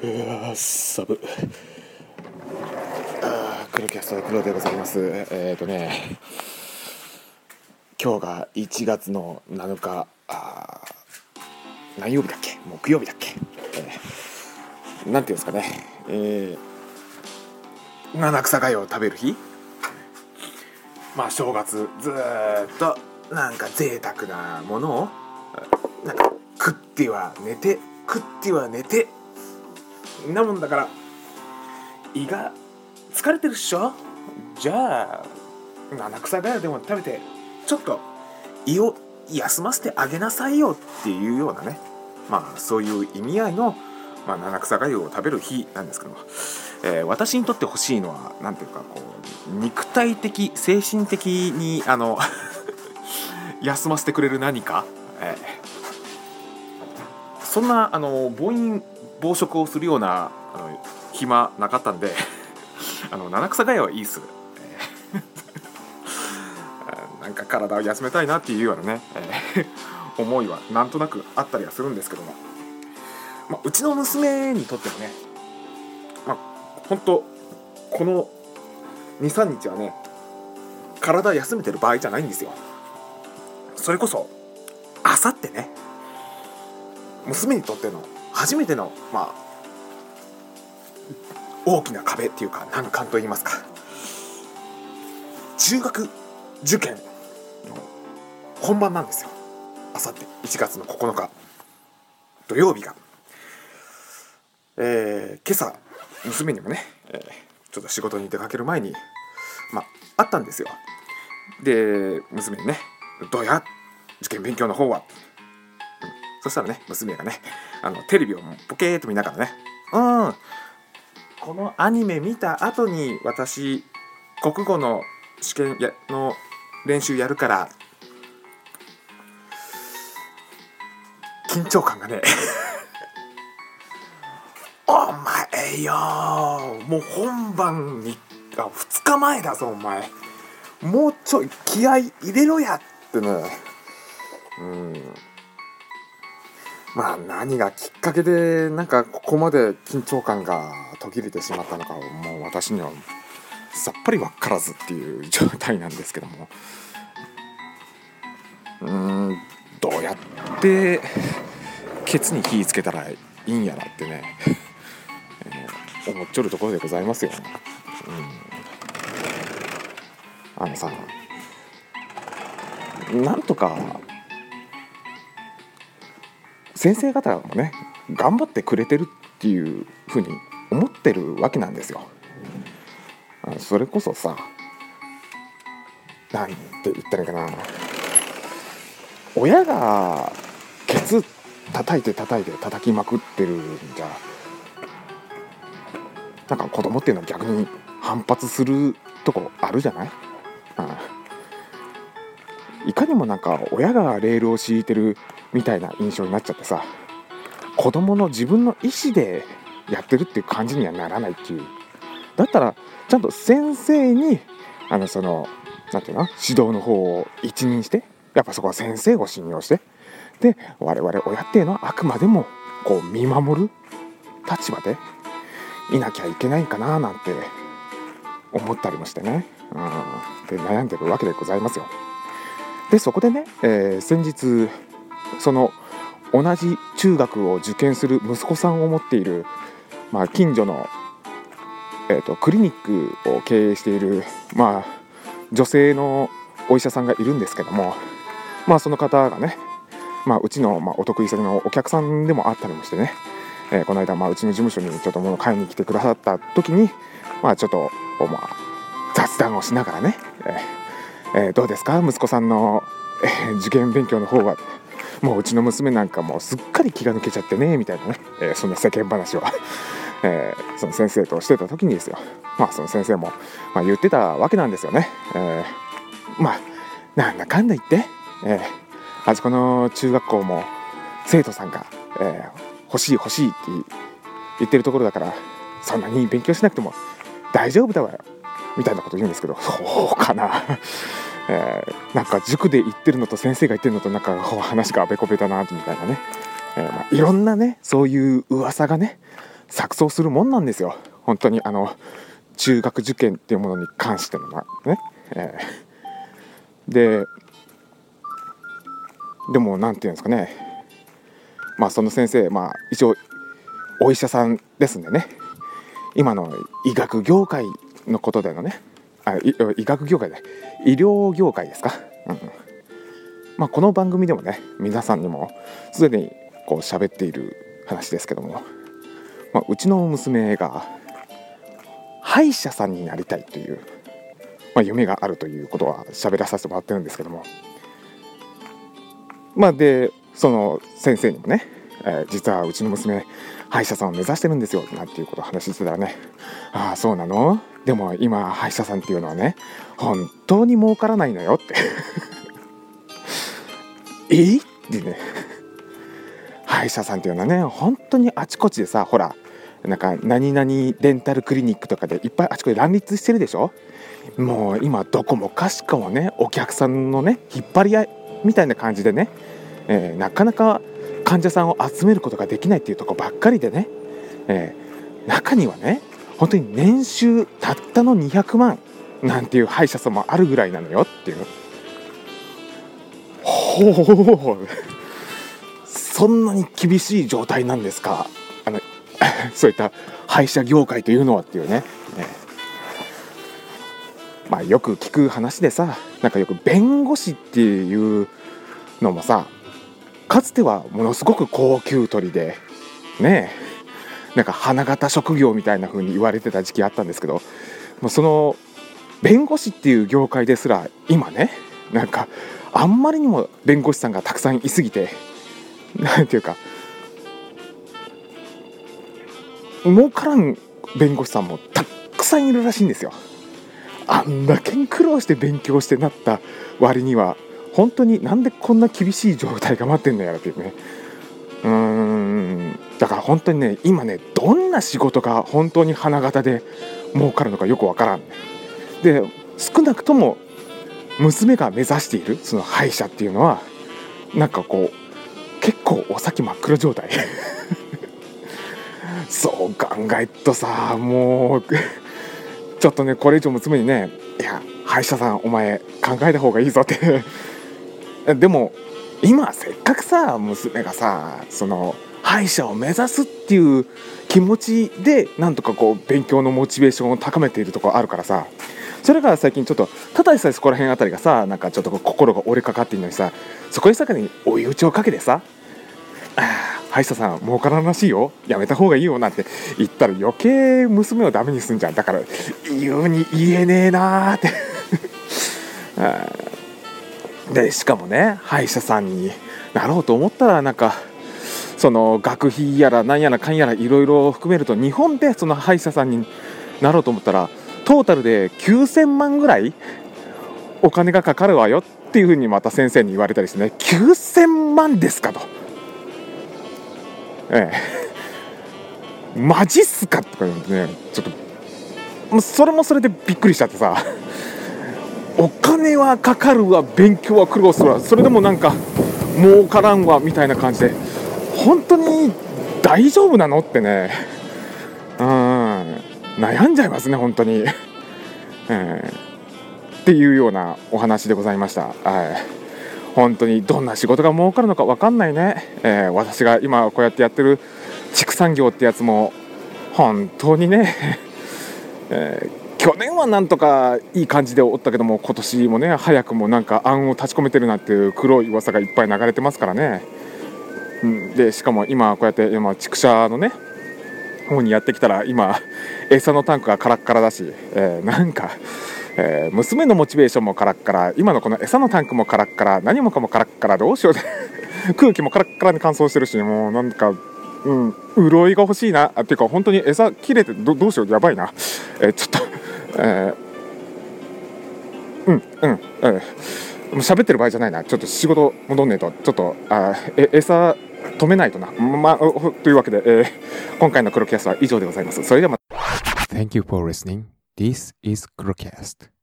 サブ黒キャスト黒でございます。今日が1月の7日、何曜日だっけ、木曜日だっけ、なんていうんですかね、七草がゆを食べる日。正月ずーっとなんか贅沢なものをなんか食っては寝てなもんだから胃が疲れてるっしょ。じゃあ七草がゆでも食べてちょっと胃を休ませてあげなさいよっていうようなね、そういう意味合いの、七草がゆを食べる日なんですけども、私にとって欲しいのはなんていうか肉体的精神的に休ませてくれる何か、そんな暴飲暴食をするような暇なかったんで七草がゆはいいっす。なんか体を休めたいなっていうようなね、思いはなんとなくあったりはするんですけども、うちの娘にとってもね、本当この 2,3 日はね体休めてる場合じゃないんですよ。それこそあさってね、娘にとっての初めての大きな壁っていうか難関といいますか、中学受験の本番なんですよ。あさって1月の9日土曜日が、今朝娘にもね、ちょっと仕事に出かける前にあったんですよ。で娘にね、どうや受験勉強の方は、そしたらね娘がねテレビをポケーっと見ながらね、このアニメ見た後に私国語の試験の練習やるから緊張感がねお前よ、もう本番2日前だぞお前、もうちょい気合い入れろやってね。何がきっかけでなんかここまで緊張感が途切れてしまったのかもう私にはさっぱり分からずっていう状態なんですけども、どうやってケツに火つけたらいいんやらってね、思っちょるところでございますよ。さ、なんとか先生方もね頑張ってくれてるっていうふうに思ってるわけなんですよ。それこそさ、なんて言ったらいいかな、親がケツ叩きまくってるんじゃなんか子供っていうのは逆に反発するとこあるじゃない。いかにもなんか親がレールを敷いてるみたいな印象になっちゃってさ、子供の自分の意思でやってるっていう感じにはならないっていう。だったらちゃんと先生にそのなんていうの、指導の方を一任して、やっぱそこは先生を信用して、で我々親っていうのはあくまでも見守る立場でいなきゃいけないかななんて思ったりもしてね、で悩んでるわけでございますよ。でそこでね、先日その同じ中学を受験する息子さんを持っている、近所の、クリニックを経営している、女性のお医者さんがいるんですけども、その方がね、うちの、お得意先のお客さんでもあったりもしてね、この間、うちの事務所にちょっと物を買いに来てくださった時に、ちょっと、雑談をしながらね、どうですか息子さんの、受験勉強の方は、もううちの娘なんかもうすっかり気が抜けちゃってねみたいなね、そんな世間話を、その先生としてた時にですよ、その先生も、言ってたわけなんですよね。なんだかんだ言って、あそこの中学校も生徒さんが、欲しいって言ってるところだから、そんなに勉強しなくても大丈夫だわよみたいなこと言うんですけど、そうかななんか塾で言ってるのと先生が言ってるのとなんか話があべこべだなみたいなね、いろんなねそういう噂がね錯綜するもんなんですよ。本当に中学受験っていうものに関してのね、でもなんていうんですかね、その先生、一応お医者さんですんでね、今の医学業界のことでのね、医学業界で医療業界ですか、この番組でもね、皆さんにもすでにこう喋っている話ですけども、うちの娘が歯医者さんになりたいという、夢があるということは喋らさせてもらってるんですけども、でその先生にもね、実はうちの娘歯医者さんを目指してるんですよなんていうことを話してたらね、ああそうなの、でも今歯医者さんっていうのはね本当に儲からないのよってってね、歯医者さんっていうのはね本当にあちこちでさ、ほらなんか何々デンタルクリニックとかでいっぱいあちこち乱立してるでしょ。もう今どこもかしこもねお客さんのね引っ張り合いみたいな感じでね、なかなか患者さんを集めることができないっていうところばっかりでね、中にはね本当に年収たったの200万なんていう歯医者さんもあるぐらいなのよっていうの。ほうそんなに厳しい状態なんですか、そういった歯医者業界というのはっていうね、よく聞く話でさ、なんかよく弁護士っていうのもさ、かつてはものすごく高給取りでね、なんか花形職業みたいな風に言われてた時期あったんですけど、もうその弁護士っていう業界ですら今ね、なんかあんまりにも弁護士さんがたくさんいすぎて、なんていうか儲からん弁護士さんもたくさんいるらしいんですよ。あんだけ苦労して勉強してなった割には本当になんでこんな厳しい状態が待ってんのやらっていうね。だから本当にね今ねどんな仕事が本当に花形で儲かるのかよくわからん。で少なくとも娘が目指しているその歯医者っていうのはなんかこう結構お先真っ黒状態そう考えるとさ、もうちょっとねこれ以上娘にね、いや歯医者さんお前考えた方がいいぞってでも今せっかくさ娘がさその歯医者を目指すっていう気持ちでなんとかこう勉強のモチベーションを高めているところあるからさ、それが最近ちょっとただでさえそこら辺あたりがさなんかちょっと心が折れかかっているのにさ、そこにさらに追い打ちをかけてさ、歯医者さん儲からんらしいよやめた方がいいよなんて言ったら余計娘をダメにすんじゃん。だから言うに言えねえなーってでしかもね歯医者さんになろうと思ったらなんかその学費やらなんやらかんやらいろいろ含めると日本でその歯医者さんになろうと思ったらトータルで9000万ぐらいお金がかかるわよっていうふうにまた先生に言われたりしてね、9000万ですかと、マジっすかとか言ってね、ちょっとそれもそれでびっくりしちゃってさ、お金はかかるわ勉強は苦労するわそれでもなんか儲からんわみたいな感じで本当に大丈夫なのってね、悩んじゃいますね本当に、っていうようなお話でございました。本当にどんな仕事が儲かるのか分かんないね。私が今こうやってやってる畜産業ってやつも本当にね、去年はなんとかいい感じでおったけども今年もね早くもなんか暗を立ち込めてるなっていう黒い噂がいっぱい流れてますからね。でしかも今こうやって畜舎のね方にやってきたら今餌のタンクがカラッカラだし、なんか、娘のモチベーションもカラッカラ、今のこの餌のタンクもカラッカラ、何もかもカラッカラ、どうしよう空気もカラッカラに乾燥してるし、もうなんか潤いが欲しいなっていうか本当に餌切れてどうしようやばいな、ちょっと喋ってる場合じゃないな、ちょっと仕事戻んねえと、ちょっと餌止めないとな、というわけで、今回の黒キャストは以上でございます。それではまた。 Thank you for listening. This is Crocast.